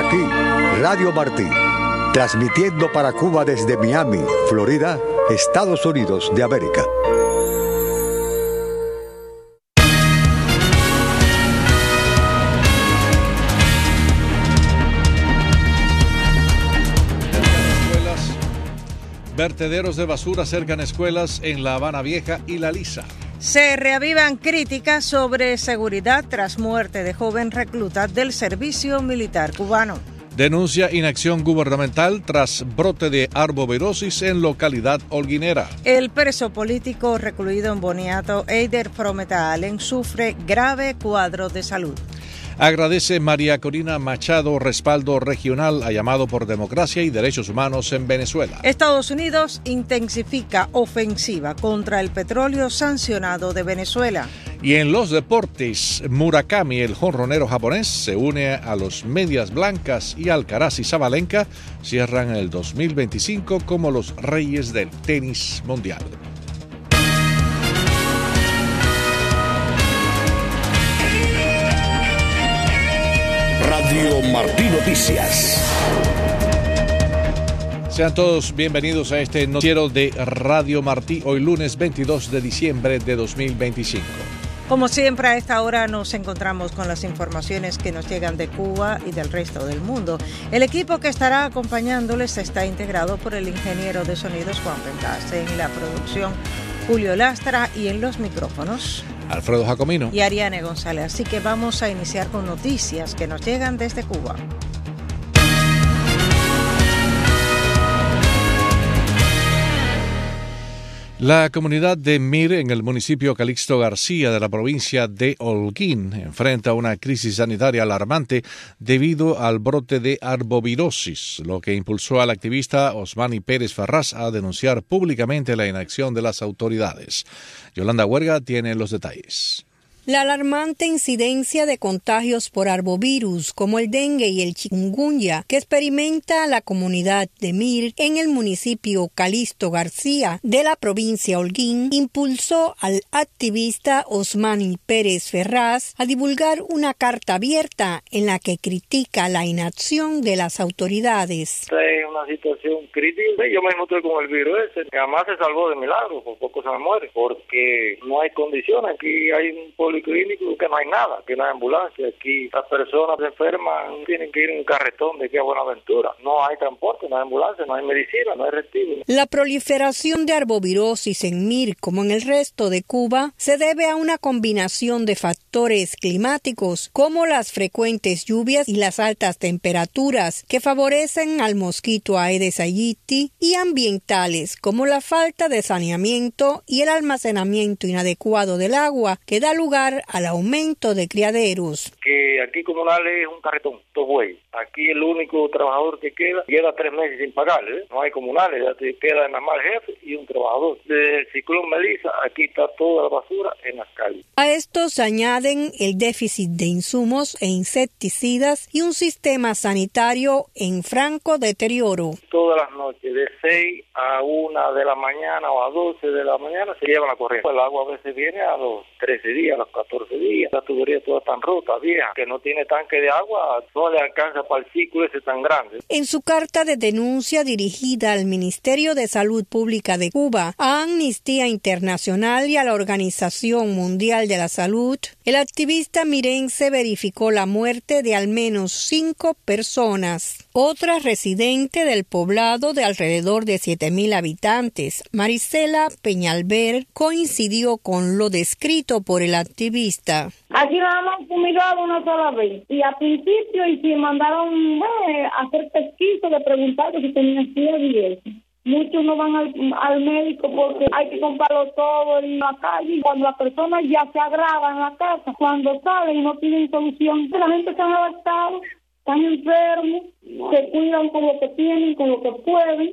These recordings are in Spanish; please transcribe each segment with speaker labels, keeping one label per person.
Speaker 1: aquí, Radio Martí, transmitiendo para Cuba desde Miami, Florida, Estados Unidos de América.
Speaker 2: Vertederos de basura cercan escuelas en La Habana Vieja y La Lisa.
Speaker 3: Se reavivan críticas sobre seguridad tras muerte de joven recluta del servicio militar cubano.
Speaker 2: Denuncia inacción gubernamental tras brote de arbovirosis en localidad holguinera.
Speaker 3: El preso político recluido en Boniato, Eider Frometa Allen, sufre grave cuadro de salud.
Speaker 2: Agradece María Corina Machado respaldo regional a llamado por democracia y derechos humanos en Venezuela.
Speaker 3: Estados Unidos intensifica ofensiva contra el petróleo sancionado de Venezuela.
Speaker 2: Y en los deportes, Murakami, el jonronero japonés, se une a los Medias Blancas y Alcaraz y Sabalenka cierran el 2025 como los reyes del tenis mundial.
Speaker 4: Radio Martí Noticias.
Speaker 2: Sean todos bienvenidos a este noticiero de Radio Martí, hoy lunes 22 de diciembre de 2025.
Speaker 3: Como siempre, a esta hora nos encontramos con las informaciones que nos llegan de Cuba y del resto del mundo. El equipo que estará acompañándoles está integrado por el ingeniero de sonidos Juan Pentase, en la producción Julio Lastra y en los micrófonos
Speaker 2: Alfredo Jacomino
Speaker 3: y Ariane González. Así que vamos a iniciar con noticias que nos llegan desde Cuba.
Speaker 2: La comunidad de Mir en el municipio Calixto García de la provincia de Holguín enfrenta una crisis sanitaria alarmante debido al brote de arbovirosis, lo que impulsó al activista Osmani Pérez Ferraz a denunciar públicamente la inacción de las autoridades. Yolanda Huerga tiene los detalles.
Speaker 5: La alarmante incidencia de contagios por arbovirus como el dengue y el chikungunya que experimenta la comunidad de Mir en el municipio Calixto García de la provincia Holguín impulsó al activista Osmani Pérez Ferraz a divulgar una carta abierta en la que critica la inacción de las autoridades.
Speaker 6: Esta es una situación crítica. Yo mismo estoy con el virus ese. Jamás se salvó de milagro, por poco se me muere, porque no hay condiciones. Aquí hay un policlínico que no hay nada, que no hay ambulancia. Aquí las personas enfermas tienen que ir en un carretón de aquí a Buenaventura. No hay transporte, no hay ambulancia, no hay medicina, no hay recibo.
Speaker 5: La proliferación de arbovirosis en Mir, como en el resto de Cuba, se debe a una combinación de factores climáticos, como las frecuentes lluvias y las altas temperaturas, que favorecen al mosquito Aedes aegypti, y ambientales, como la falta de saneamiento y el almacenamiento inadecuado del agua, que da lugar al aumento de criaderos.
Speaker 6: Que aquí comunal es un carretón, todo güey. Aquí el único trabajador que queda 3 meses sin pagarle, No hay comunales, ya te queda nada más el jefe y un trabajador. Desde el ciclón Melissa, aquí está toda la basura en las calles.
Speaker 5: A esto se añaden el déficit de insumos e insecticidas y un sistema sanitario en franco deterioro.
Speaker 6: Todas las noches, de 6 a 1 de la mañana o a 12 de la mañana, se lleva la corriente. El agua a veces viene a los 13 días, a los 14 días. La tubería toda tan rota, vieja, que no tiene tanque de agua, no le alcanza para el ciclo ese tan grande.
Speaker 5: En su carta de denuncia dirigida al Ministerio de Salud Pública de Cuba, a Amnistía Internacional y a la Organización Mundial de la Salud, el activista mirense verificó la muerte de al menos 5 personas. Otra residente del poblado de alrededor de 7,000 habitantes, Marisela Peñalver, coincidió con lo descrito por el activista.
Speaker 7: Aquí nada más fumigado una sola vez. Y al principio y si mandaron a hacer pesquisa de preguntar si tenían fiebre y eso. Muchos no van al médico porque hay que comprarlo todo en la calle. Y cuando las personas ya se agravan en la casa, cuando salen y no tienen solución, la gente está adaptada, están enfermos, se cuidan con lo que tienen, con lo que pueden.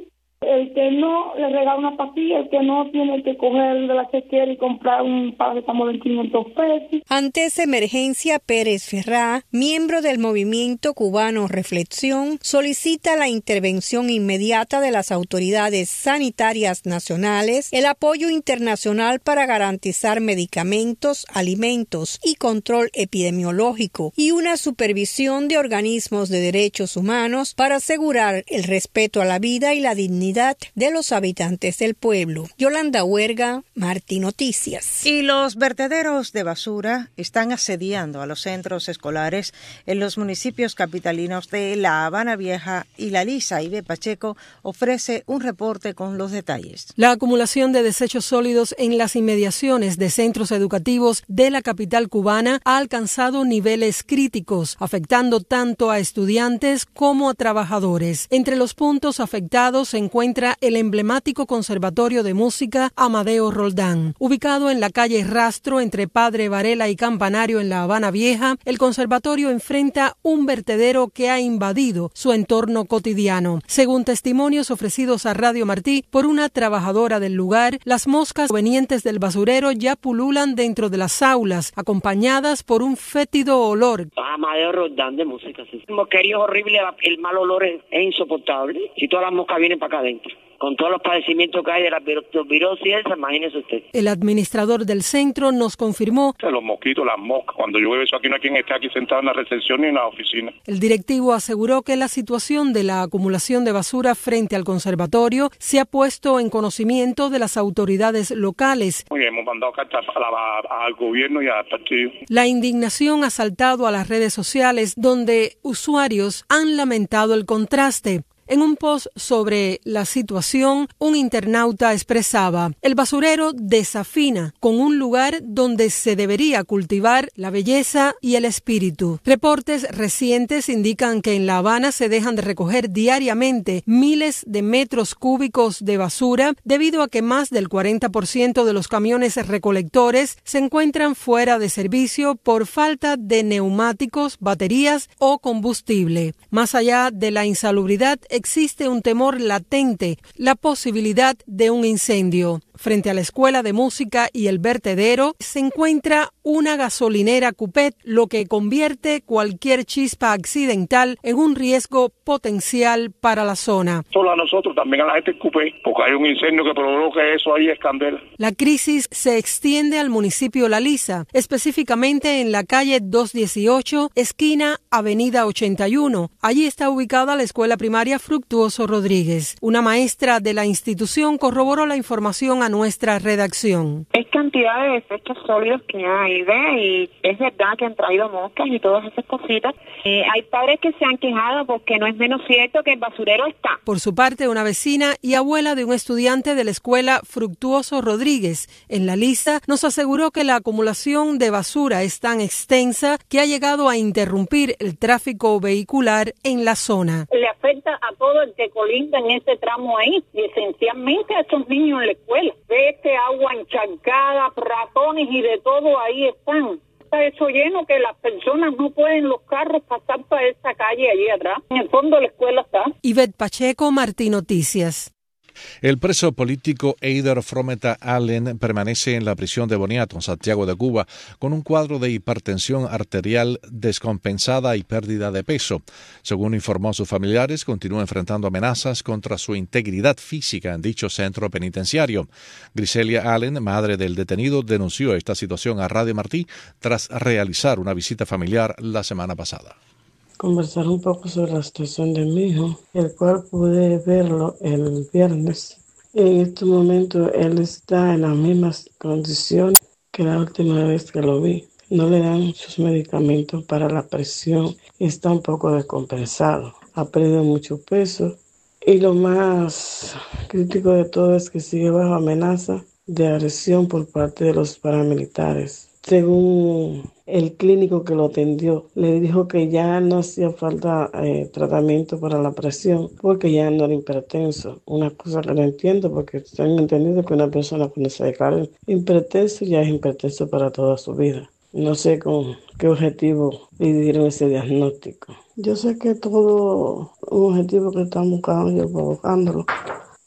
Speaker 7: El que no le regala una pastilla, el que no tiene que coger de la chequera y comprar un paracetamol en 500 pesos.
Speaker 5: Ante esa emergencia, Pérez Ferrá, miembro del movimiento cubano Reflexión, solicita la intervención inmediata de las autoridades sanitarias nacionales, el apoyo internacional para garantizar medicamentos, alimentos y control epidemiológico y una supervisión de organismos de derechos humanos para asegurar el respeto a la vida y la dignidad de los habitantes del pueblo. Yolanda Huerga, Martí Noticias.
Speaker 3: Y los vertederos de basura están asediando a los centros escolares en los municipios capitalinos de La Habana Vieja y La Lisa. Ivette Pacheco ofrece un reporte con los detalles.
Speaker 8: La acumulación de desechos sólidos en las inmediaciones de centros educativos de la capital cubana ha alcanzado niveles críticos, afectando tanto a estudiantes como a trabajadores. Entre los puntos afectados se encuentra el emblemático Conservatorio de Música Amadeo Roldán. Ubicado en la calle Rastro entre Padre Varela y Campanario en La Habana Vieja, el conservatorio enfrenta un vertedero que ha invadido su entorno cotidiano. Según testimonios ofrecidos a Radio Martí por una trabajadora del lugar, las moscas provenientes del basurero ya pululan dentro de las aulas, acompañadas por un fétido olor.
Speaker 9: Amadeo Roldán de Música, sí. El mosquerío es horrible, el mal olor es insoportable. Si todas las moscas vienen para acá adentro, con todos los padecimientos que hay de la virosis, imagínese usted.
Speaker 8: El administrador del centro nos confirmó.
Speaker 10: Los mosquitos, las moscas. Cuando llueve eso aquí no hay quien esté aquí sentado en la recepción ni en la oficina.
Speaker 8: El directivo aseguró que la situación de la acumulación de basura frente al conservatorio se ha puesto en conocimiento de las autoridades locales.
Speaker 10: Muy bien, hemos mandado cartas al gobierno y al partido.
Speaker 8: La indignación ha saltado a las redes sociales, donde usuarios han lamentado el contraste. En un post sobre la situación, un internauta expresaba: el basurero desafina con un lugar donde se debería cultivar la belleza y el espíritu. Reportes recientes indican que en La Habana se dejan de recoger diariamente miles de metros cúbicos de basura debido a que más del 40% de los camiones recolectores se encuentran fuera de servicio por falta de neumáticos, baterías o combustible. Más allá de la insalubridad, existe un temor latente, la posibilidad de un incendio. Frente a la escuela de música y el vertedero se encuentra una gasolinera Cupet, lo que convierte cualquier chispa accidental en un riesgo potencial para la zona.
Speaker 10: Solo a nosotros, también a la gente Cupet, porque hay un incendio que provoca eso ahí, es candela.
Speaker 8: La crisis se extiende al municipio La Lisa, específicamente en la calle 218, esquina Avenida 81. Allí está ubicada la escuela primaria Fructuoso Rodríguez. Una maestra de la institución corroboró la información a nuestra redacción.
Speaker 11: Es cantidad de desechos sólidos que hay, ¿ve? Y es verdad que han traído moscas y todas esas cositas. Hay padres que se han quejado porque no es menos cierto que el basurero está.
Speaker 8: Por su parte, una vecina y abuela de un estudiante de la escuela Fructuoso Rodríguez en La Lisa nos aseguró que la acumulación de basura es tan extensa que ha llegado a interrumpir el tráfico vehicular en la zona.
Speaker 12: Le afecta a todo el que colinda en ese tramo ahí y esencialmente a esos niños en la escuela. Ve este agua encharcada, ratones y de todo ahí están. Está eso lleno que las personas no pueden los carros pasar para esa calle allí atrás. En el fondo de la escuela está.
Speaker 8: Ivette Pacheco, Martí Noticias.
Speaker 2: El preso político Eider Frometa Allen permanece en la prisión de Boniato, en Santiago de Cuba, con un cuadro de hipertensión arterial descompensada y pérdida de peso. Según informó sus familiares, continúa enfrentando amenazas contra su integridad física en dicho centro penitenciario. Griselia Allen, madre del detenido, denunció esta situación a Radio Martí tras realizar una visita familiar la semana pasada.
Speaker 13: Conversar un poco sobre la situación de mi hijo, el cual pude verlo el viernes. En este momento él está en las mismas condiciones que la última vez que lo vi. No le dan sus medicamentos para la presión y está un poco descompensado. Ha perdido mucho peso y lo más crítico de todo es que sigue bajo amenaza de agresión por parte de los paramilitares. Según el clínico que lo atendió, le dijo que ya no hacía falta tratamiento para la presión porque ya no era hipertenso. Una cosa que no entiendo porque tengo entendido que una persona cuando se declara hipertenso ya es hipertenso para toda su vida. No sé con qué objetivo le dieron ese diagnóstico. Yo sé que todo un objetivo que están buscando, yo provocándolo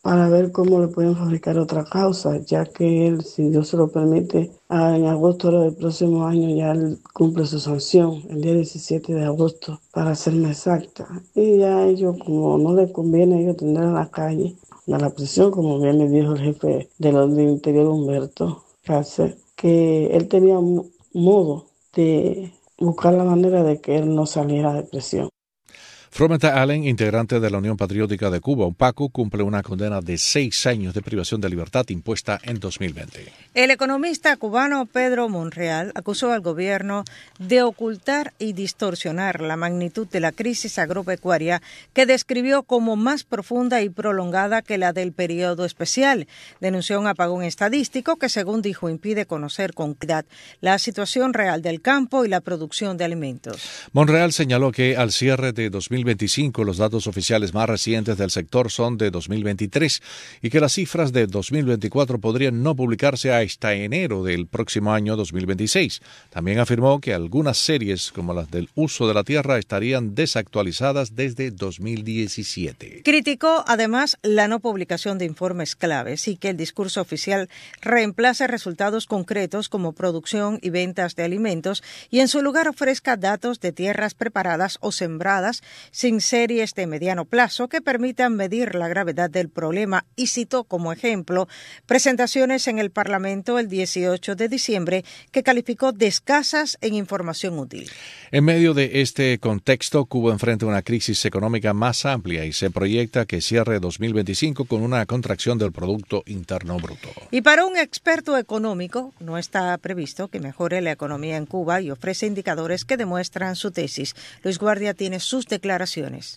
Speaker 13: para ver cómo le pueden fabricar otra causa, ya que él, si Dios se lo permite, en agosto del próximo año ya él cumple su sanción, el día 17 de agosto, para serme exacta. Y ya ellos, como no les conviene a ellos tener en la calle, a la prisión, como bien le dijo el jefe del orden interior, Humberto Cáceres, que él tenía modo de buscar la manera de que él no saliera de prisión.
Speaker 2: Frometa Allen, integrante de la Unión Patriótica de Cuba, UPACU, cumple una condena de 6 años de privación de libertad impuesta en 2020.
Speaker 3: El economista cubano Pedro Monreal acusó al gobierno de ocultar y distorsionar la magnitud de la crisis agropecuaria que describió como más profunda y prolongada que la del periodo especial. Denunció un apagón estadístico que, según dijo, impide conocer con claridad la situación real del campo y la producción de alimentos.
Speaker 2: Monreal señaló que al cierre de 2025 los datos oficiales más recientes del sector son de 2023 y que las cifras de 2024 podrían no publicarse hasta enero del próximo año 2026. También afirmó que algunas series, como las del uso de la tierra, estarían desactualizadas desde 2017.
Speaker 3: Criticó además la no publicación de informes claves y que el discurso oficial reemplace resultados concretos como producción y ventas de alimentos y en su lugar ofrezca datos de tierras preparadas o sembradas sin series de mediano plazo que permitan medir la gravedad del problema, y citó como ejemplo presentaciones en el Parlamento el 18 de diciembre que calificó de escasas en información útil.
Speaker 2: En medio de este contexto, Cuba enfrenta una crisis económica más amplia y se proyecta que cierre 2025 con una contracción del Producto Interno Bruto.
Speaker 3: Y para un experto económico, no está previsto que mejore la economía en Cuba y ofrece indicadores que demuestran su tesis. Luis Guardia tiene sus declaraciones.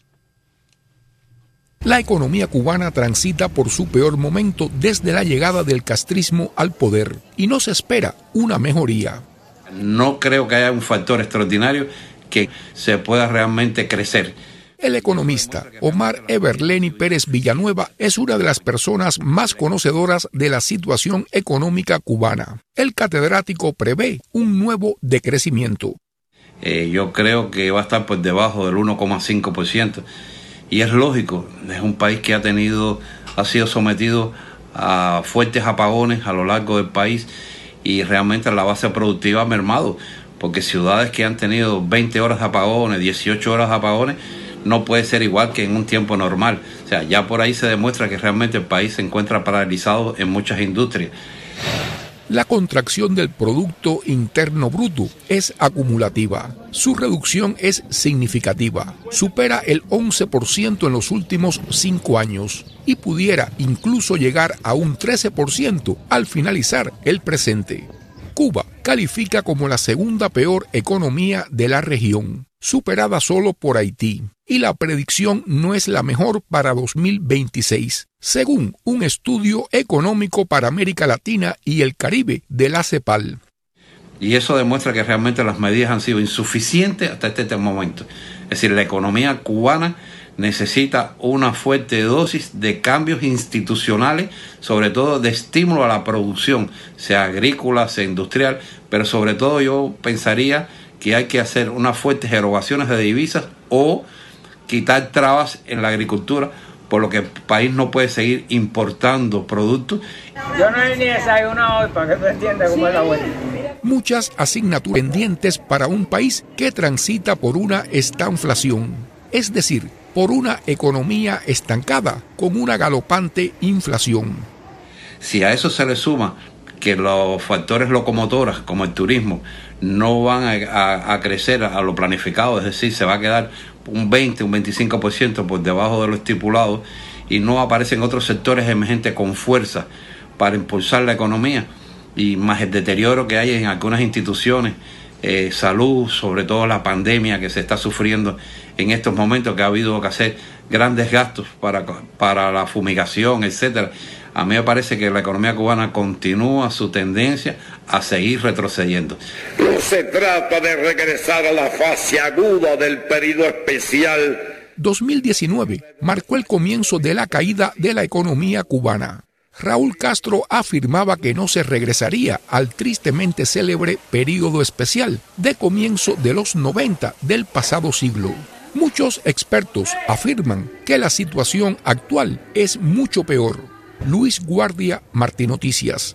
Speaker 14: La economía cubana transita por su peor momento desde la llegada del castrismo al poder y no se espera una mejoría.
Speaker 15: No creo que haya un factor extraordinario que se pueda realmente crecer.
Speaker 14: El economista Omar Everleni Pérez Villanueva es una de las personas más conocedoras de la situación económica cubana. El catedrático prevé un nuevo decrecimiento.
Speaker 15: Yo creo que va a estar por debajo del 1,5%. Y es lógico, es un país que ha sido sometido a fuertes apagones a lo largo del país y realmente la base productiva ha mermado, porque ciudades que han tenido 20 horas de apagones, 18 horas de apagones, no puede ser igual que en un tiempo normal. O sea, ya por ahí se demuestra que realmente el país se encuentra paralizado en muchas industrias.
Speaker 14: La contracción del Producto Interno Bruto es acumulativa. Su reducción es significativa. Supera el 11% en los últimos 5 años y pudiera incluso llegar a un 13% al finalizar el presente. Cuba califica como la segunda peor economía de la región, superada solo por Haití, y la predicción no es la mejor para 2026, según un estudio económico para América Latina y el Caribe de la CEPAL.
Speaker 15: Y eso demuestra que realmente las medidas han sido insuficientes hasta este momento. Es decir, la economía cubana necesita una fuerte dosis de cambios institucionales, sobre todo de estímulo a la producción, sea agrícola, sea industrial, pero sobre todo yo pensaría que hay que hacer unas fuertes erogaciones de divisas o quitar trabas en la agricultura, por lo que el país no puede seguir importando productos.
Speaker 16: Yo no he ni desayunado hoy, para que tú entiendas cómo es la vuelta.
Speaker 14: Muchas asignaturas pendientes para un país que transita por una estanflación, es decir, por una economía estancada con una galopante inflación.
Speaker 15: Si a eso se le suma que los factores locomotores como el turismo no van a crecer a lo planificado, es decir, se va a quedar un 20, un 25% por debajo de lo estipulado y no aparecen otros sectores emergentes con fuerza para impulsar la economía, y más el deterioro que hay en algunas instituciones, salud, sobre todo la pandemia que se está sufriendo en estos momentos, que ha habido que hacer grandes gastos para la fumigación, etcétera. A mí me parece que la economía cubana continúa su tendencia a seguir retrocediendo.
Speaker 4: No se trata de regresar a la fase aguda del periodo especial.
Speaker 14: 2019 marcó el comienzo de la caída de la economía cubana. Raúl Castro afirmaba que no se regresaría al tristemente célebre periodo especial de comienzo de los 90 del pasado siglo. Muchos expertos afirman que la situación actual es mucho peor. Luis Guardia, Martín Noticias.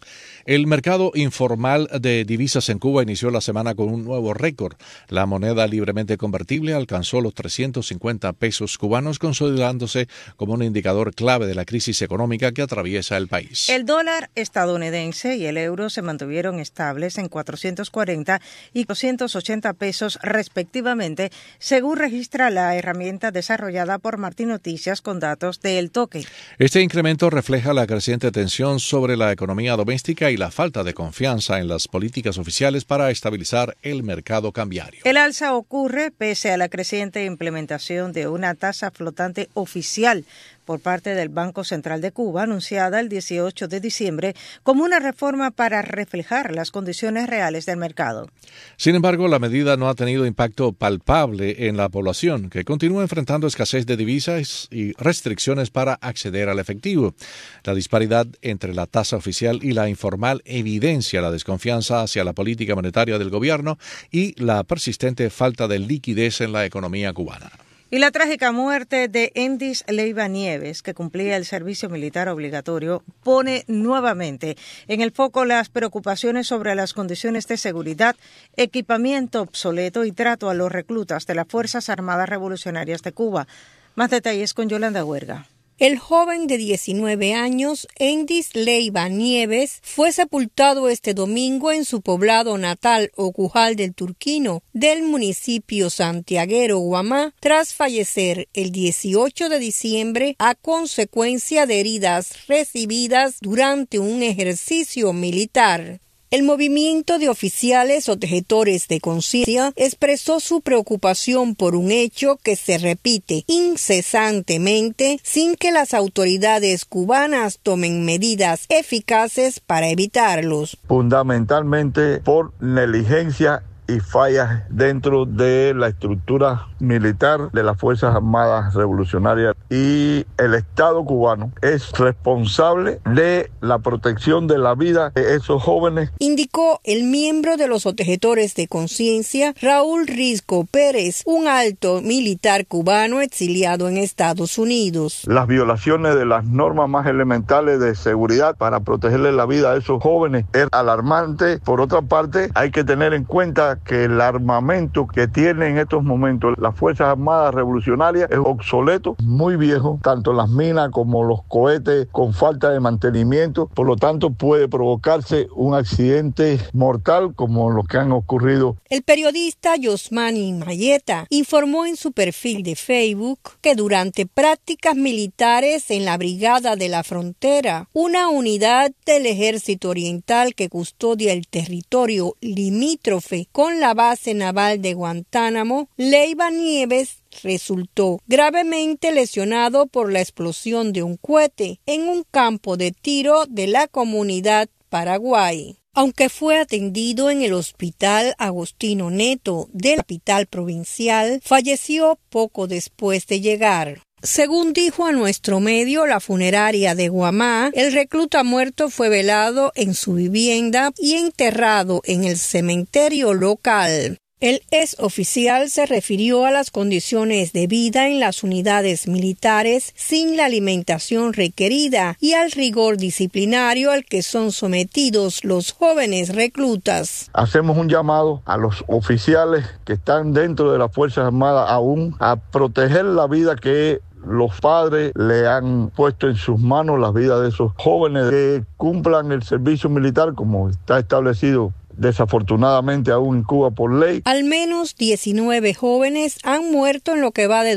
Speaker 2: El mercado informal de divisas en Cuba inició la semana con un nuevo récord. La moneda libremente convertible alcanzó los 350 pesos cubanos, consolidándose como un indicador clave de la crisis económica que atraviesa el país.
Speaker 3: El dólar estadounidense y el euro se mantuvieron estables en 440 y 280 pesos respectivamente, según registra la herramienta desarrollada por Martín Noticias con datos de El Toque.
Speaker 2: Este incremento refleja la creciente tensión sobre la economía doméstica y la falta de confianza en las políticas oficiales para estabilizar el mercado cambiario.
Speaker 3: El alza ocurre pese a la creciente implementación de una tasa flotante oficial por parte del Banco Central de Cuba, anunciada el 18 de diciembre como una reforma para reflejar las condiciones reales del mercado.
Speaker 2: Sin embargo, la medida no ha tenido impacto palpable en la población, que continúa enfrentando escasez de divisas y restricciones para acceder al efectivo. La disparidad entre la tasa oficial y la informal evidencia la desconfianza hacia la política monetaria del gobierno y la persistente falta de liquidez en la economía cubana.
Speaker 3: Y la trágica muerte de Endis Leiva Nieves, que cumplía el servicio militar obligatorio, pone nuevamente en el foco las preocupaciones sobre las condiciones de seguridad, equipamiento obsoleto y trato a los reclutas de las Fuerzas Armadas Revolucionarias de Cuba. Más detalles con Yolanda Huerga.
Speaker 5: El joven de 19 años, Endis Leiva Nieves, fue sepultado este domingo en su poblado natal, Ocujal del Turquino, del municipio santiaguero Guamá, tras fallecer el 18 de diciembre a consecuencia de heridas recibidas durante un ejercicio militar. El movimiento de oficiales objetores de conciencia expresó su preocupación por un hecho que se repite incesantemente sin que las autoridades cubanas tomen medidas eficaces para evitarlos.
Speaker 17: Fundamentalmente por negligencia y fallas dentro de la estructura militar de las Fuerzas Armadas Revolucionarias, y el Estado cubano es responsable de la protección de la vida de esos jóvenes,
Speaker 5: indicó el miembro de los objetores de conciencia, Raúl Risco Pérez, un alto militar cubano exiliado en Estados Unidos.
Speaker 17: Las violaciones de las normas más elementales de seguridad para protegerle la vida a esos jóvenes es alarmante. Por otra parte, hay que tener en cuenta que el armamento que tienen en estos momentos las Fuerzas Armadas Revolucionarias es obsoleto, muy viejo, tanto las minas como los cohetes con falta de mantenimiento, por lo tanto puede provocarse un accidente mortal como los que han ocurrido.
Speaker 5: El periodista Yosmani Mayeta informó en su perfil de Facebook que durante prácticas militares en la Brigada de la Frontera, una unidad del Ejército Oriental que custodia el territorio limítrofe con la base naval de Guantánamo, Leiva Nieves resultó gravemente lesionado por la explosión de un cohete en un campo de tiro de la comunidad Paraguay. Aunque fue atendido en el Hospital Agostino Neto de la capital provincial, falleció poco después de llegar. Según dijo a nuestro medio la funeraria de Guamá, el recluta muerto fue velado en su vivienda y enterrado en el cementerio local. El ex oficial se refirió a las condiciones de vida en las unidades militares sin la alimentación requerida y al rigor disciplinario al que son sometidos los jóvenes reclutas.
Speaker 17: Hacemos un llamado a los oficiales que están dentro de las Fuerzas Armadas aún a proteger la vida que los padres le han puesto en sus manos, las vidas de esos jóvenes, que cumplan el servicio militar como está establecido desafortunadamente aún en Cuba por ley.
Speaker 5: Al menos 19 jóvenes han muerto en lo que va de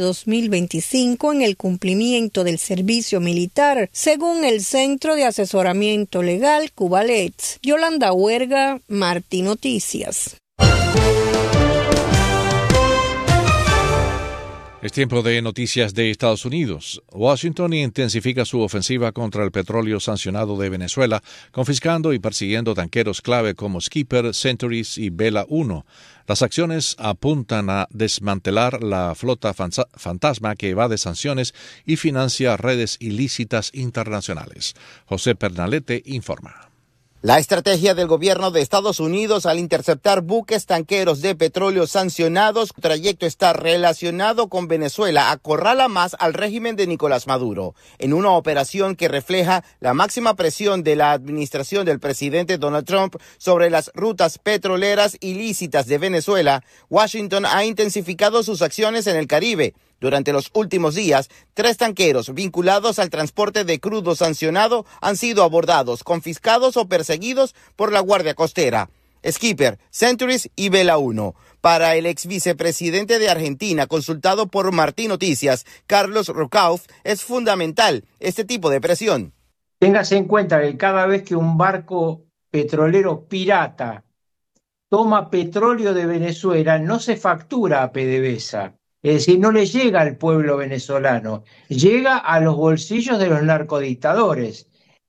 Speaker 5: 2025 en el cumplimiento del servicio militar, según el Centro de Asesoramiento Legal Cubalets. Yolanda Huerga, Martín Noticias.
Speaker 2: Es tiempo de noticias de Estados Unidos. Washington intensifica su ofensiva contra el petróleo sancionado de Venezuela, confiscando y persiguiendo tanqueros clave como Skipper, Centuries y Vela 1. Las acciones apuntan a desmantelar la flota fantasma que evade sanciones y financia redes ilícitas internacionales. José Pernalete informa.
Speaker 18: La estrategia del gobierno de Estados Unidos al interceptar buques tanqueros de petróleo sancionados, el trayecto está relacionado con Venezuela, acorrala más al régimen de Nicolás Maduro, en una operación que refleja la máxima presión de la administración del presidente Donald Trump sobre las rutas petroleras ilícitas de Venezuela. Washington ha intensificado sus acciones en el Caribe. Durante los últimos días, 3 tanqueros vinculados al transporte de crudo sancionado han sido abordados, confiscados o perseguidos por la Guardia Costera, Skipper, Centuries y Vela 1. Para el ex vicepresidente de Argentina, consultado por Martín Noticias, Carlos Rucauf, es fundamental este tipo de presión.
Speaker 19: Téngase en cuenta que cada vez que un barco petrolero pirata toma petróleo de Venezuela, no se factura a PDVSA. Es decir, no le llega al pueblo venezolano, llega a los bolsillos de los narcodictadores.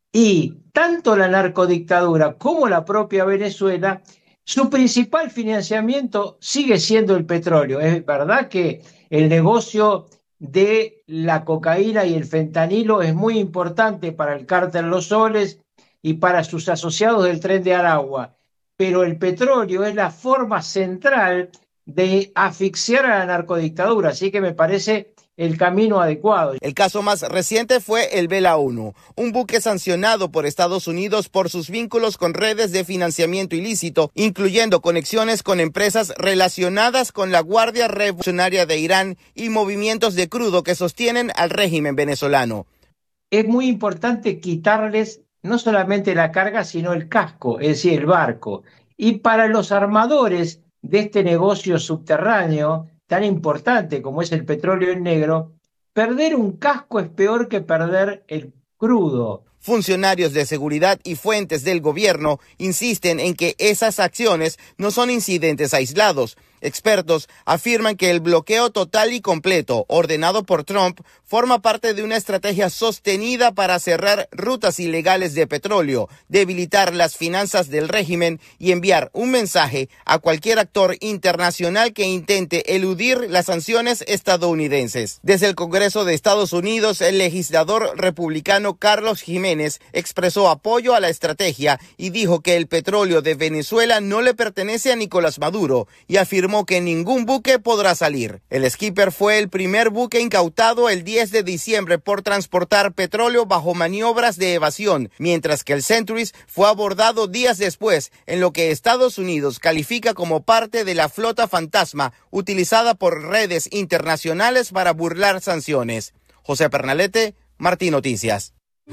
Speaker 19: Y tanto la narcodictadura como la propia Venezuela, su principal financiamiento sigue siendo el petróleo. Es verdad que el negocio de la cocaína y el fentanilo es muy importante para el cártel Los Soles y para sus asociados del Tren de Aragua, pero el petróleo es la forma central de asfixiar a la narcodictadura, así que me parece el camino adecuado.
Speaker 18: El caso más reciente fue el Vela 1, un buque sancionado por Estados Unidos por sus vínculos con redes de financiamiento ilícito, incluyendo conexiones con empresas relacionadas con la Guardia Revolucionaria de Irán y movimientos de crudo que sostienen al régimen venezolano.
Speaker 19: Es muy importante quitarles no solamente la carga, sino el casco, es decir, el barco. Y para los armadores de este negocio subterráneo tan importante como es el petróleo en negro, perder un casco es peor que perder el crudo.
Speaker 18: Funcionarios de seguridad y fuentes del gobierno insisten en que esas acciones no son incidentes aislados. Expertos afirman que el bloqueo total y completo ordenado por Trump forma parte de una estrategia sostenida para cerrar rutas ilegales de petróleo, debilitar las finanzas del régimen y enviar un mensaje a cualquier actor internacional que intente eludir las sanciones estadounidenses. Desde el Congreso de Estados Unidos, el legislador republicano Carlos Jiménez expresó apoyo a la estrategia y dijo que el petróleo de Venezuela no le pertenece a Nicolás Maduro y afirmó que ningún buque podrá salir. El Skipper fue el primer buque incautado el 10 de diciembre por transportar petróleo bajo maniobras de evasión, mientras que el Centuries fue abordado días después, en lo que Estados Unidos califica como parte de la flota fantasma utilizada por redes internacionales para burlar sanciones. José Pernalete, Martín Noticias.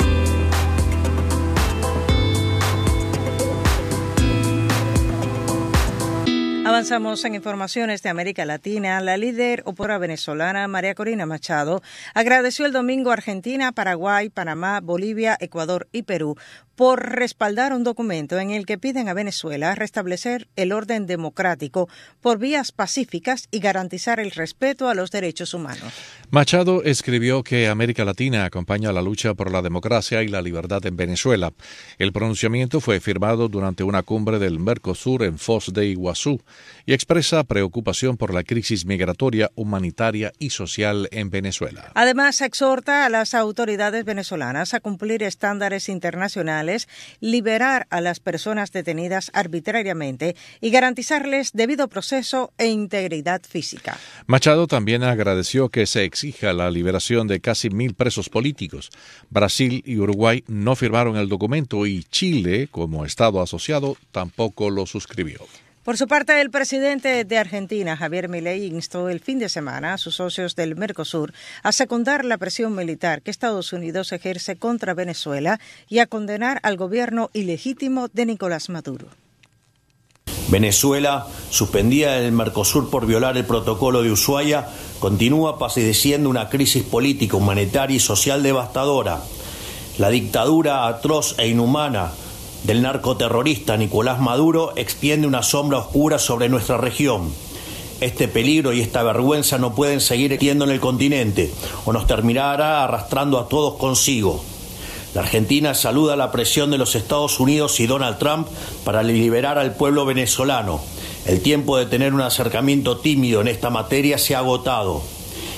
Speaker 3: Avanzamos en informaciones de América Latina. La líder opositora venezolana María Corina Machado agradeció el domingo a Argentina, Paraguay, Panamá, Bolivia, Ecuador y Perú por respaldar un documento en el que piden a Venezuela restablecer el orden democrático por vías pacíficas y garantizar el respeto a los derechos humanos.
Speaker 2: Machado escribió que América Latina acompaña la lucha por la democracia y la libertad en Venezuela. El pronunciamiento fue firmado durante una cumbre del Mercosur en Foz de Iguazú y expresa preocupación por la crisis migratoria, humanitaria y social en Venezuela.
Speaker 3: Además, exhorta a las autoridades venezolanas a cumplir estándares internacionales, liberar a las personas detenidas arbitrariamente y garantizarles debido proceso e integridad física.
Speaker 2: Machado también agradeció que se exija la liberación de casi 1,000 presos políticos. Brasil y Uruguay no firmaron el documento y Chile, como Estado asociado, tampoco lo suscribió.
Speaker 3: Por su parte, el presidente de Argentina, Javier Milei, instó el fin de semana a sus socios del Mercosur a secundar la presión militar que Estados Unidos ejerce contra Venezuela y a condenar al gobierno ilegítimo de Nicolás Maduro.
Speaker 20: Venezuela, suspendida del Mercosur por violar el protocolo de Ushuaia, continúa padeciendo una crisis política, humanitaria y social devastadora. La dictadura atroz e inhumana del narcoterrorista Nicolás Maduro extiende una sombra oscura sobre nuestra región. Este peligro y esta vergüenza no pueden seguir existiendo en el continente o nos terminará arrastrando a todos consigo. La Argentina saluda la presión de los Estados Unidos y Donald Trump para liberar al pueblo venezolano. El tiempo de tener un acercamiento tímido en esta materia se ha agotado.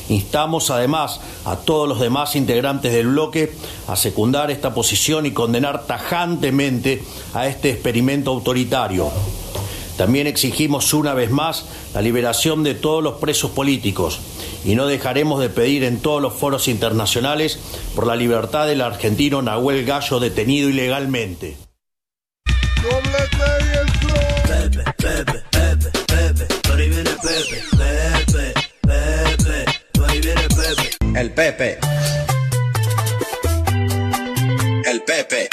Speaker 20: Instamos además a todos los demás integrantes del bloque a secundar esta posición y condenar tajantemente a este experimento autoritario. También exigimos una vez más la liberación de todos los presos políticos y no dejaremos de pedir en todos los foros internacionales por la libertad del argentino Nahuel Gallo, detenido ilegalmente.
Speaker 15: El Pepe. El Pepe.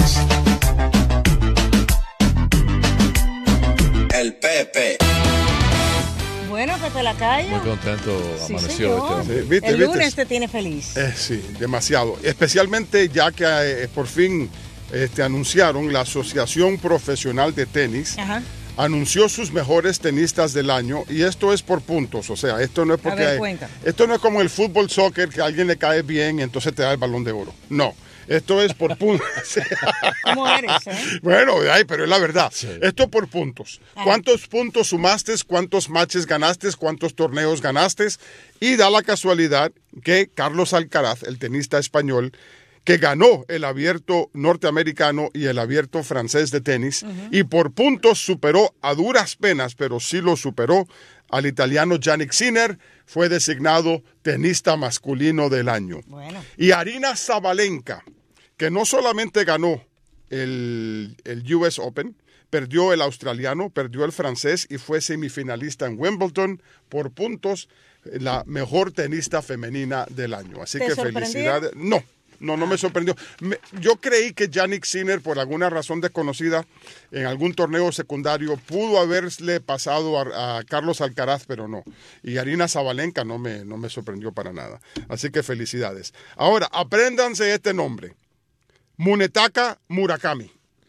Speaker 15: El Pepe.
Speaker 3: Bueno, Pepe Lacayo.
Speaker 2: Muy contento amaneció.
Speaker 3: Sí, el lunes te tiene feliz.
Speaker 21: Sí, demasiado. Especialmente ya que por fin anunciaron la Asociación Profesional de Tenis. Ajá. Anunció sus mejores tenistas del año y esto es por puntos, o sea, esto no es porque esto no es como el fútbol, soccer, que a alguien le cae bien y entonces te da el Balón de Oro. No, esto es por puntos.
Speaker 3: ¿Cómo eres?
Speaker 21: Bueno, pero es la verdad. Sí. Esto por puntos. ¿Cuántos puntos sumaste? ¿Cuántos matches ganaste? ¿Cuántos torneos ganaste? Y da la casualidad que Carlos Alcaraz, el tenista español, que ganó el abierto norteamericano y el abierto francés de tenis, y por puntos superó a duras penas, pero sí lo superó, al italiano Jannik Sinner, fue designado tenista masculino del año. Bueno. Y Aryna Sabalenka, que no solamente ganó el US Open, perdió el australiano, perdió el francés y fue semifinalista en Wimbledon por puntos, la mejor tenista femenina del año. Así que felicidades. No me sorprendió. Yo creí que Jannik Sinner, por alguna razón desconocida, en algún torneo secundario, pudo haberle pasado a Carlos Alcaraz, pero no. Y Aryna Sabalenka no me sorprendió para nada. Así que felicidades. Ahora, apréndanse este nombre. Munetaka Murakami.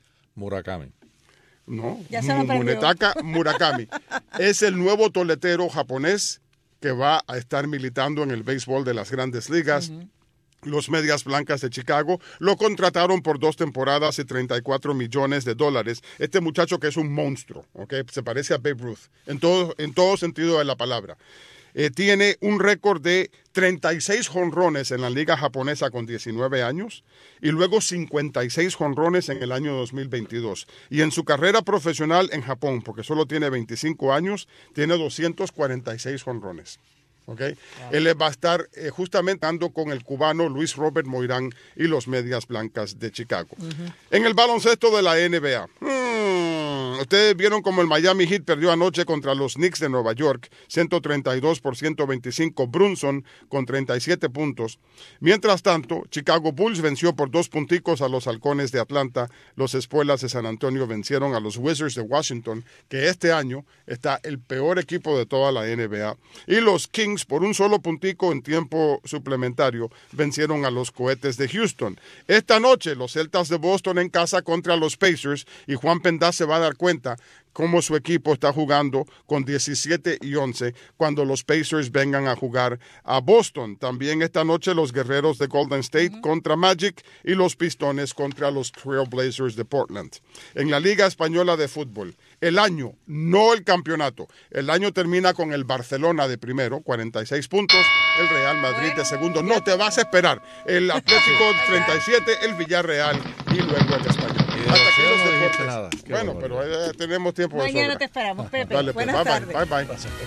Speaker 21: No, Munetaka Murakami. Es el nuevo toletero japonés que va a estar militando en el béisbol de las Grandes Ligas. Los Medias Blancas de Chicago lo contrataron por 2 temporadas y $34 millones. Este muchacho que es un monstruo, ¿okay? Se parece a Babe Ruth, en todo sentido de la palabra. Tiene un récord de 36 jonrones en la liga japonesa con 19 años y luego 56 jonrones en el año 2022. Y en su carrera profesional en Japón, porque solo tiene 25 años, tiene 246 jonrones. Okay. Él va a estar justamente andando con el cubano Luis Robert Moirán y los Medias Blancas de Chicago. En el baloncesto de la NBA, ustedes vieron como el Miami Heat perdió anoche contra los Knicks de Nueva York, 132 por 125, Brunson con 37 puntos. Mientras tanto, Chicago Bulls venció por 2 punticos a los Halcones de Atlanta. Los Espuelas de San Antonio vencieron a los Wizards de Washington, que este año está el peor equipo de toda la NBA. Y los Kings, por un solo puntico en tiempo suplementario, vencieron a los Cohetes de Houston. Esta noche, los Celtas de Boston en casa contra los Pacers, y Juan Pendaz se va a dar cuenta cómo su equipo está jugando con 17-11 cuando los Pacers vengan a jugar a Boston. También esta noche los Guerreros de Golden State contra Magic y los Pistones contra los Trail Blazers de Portland. En la Liga Española de Fútbol, el año, no el campeonato, el año termina con el Barcelona de primero, 46 puntos, el Real Madrid de segundo, no te vas a esperar, el Atlético 37, el Villarreal y luego el Español. Hasta aquí los deportes. Nada. Bueno, bueno, pero tenemos tiempo de sobra.
Speaker 3: Mañana te esperamos, Pepe.
Speaker 21: Dale,
Speaker 3: buenas tardes.
Speaker 21: Bye.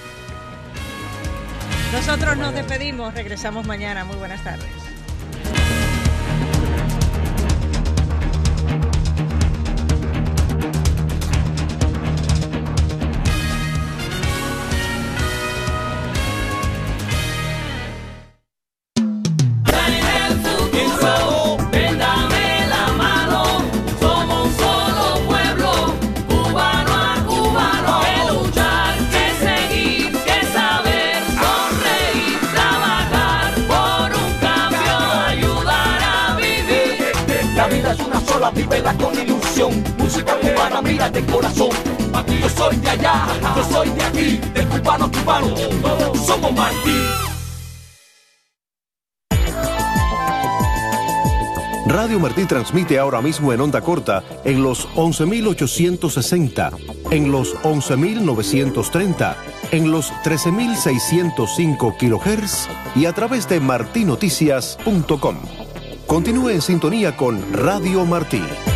Speaker 3: Nosotros nos despedimos, regresamos mañana. Muy buenas tardes.
Speaker 22: Vívela con ilusión, música cubana, mira de corazón. Aquí yo soy de allá, yo soy de aquí, del cubano cubano, todos somos Martí.
Speaker 1: Radio Martí transmite ahora mismo en onda corta en los 11.860, en los 11.930, en los 13.605 kHz y a través de martinoticias.com. Continúe en sintonía con Radio Martí.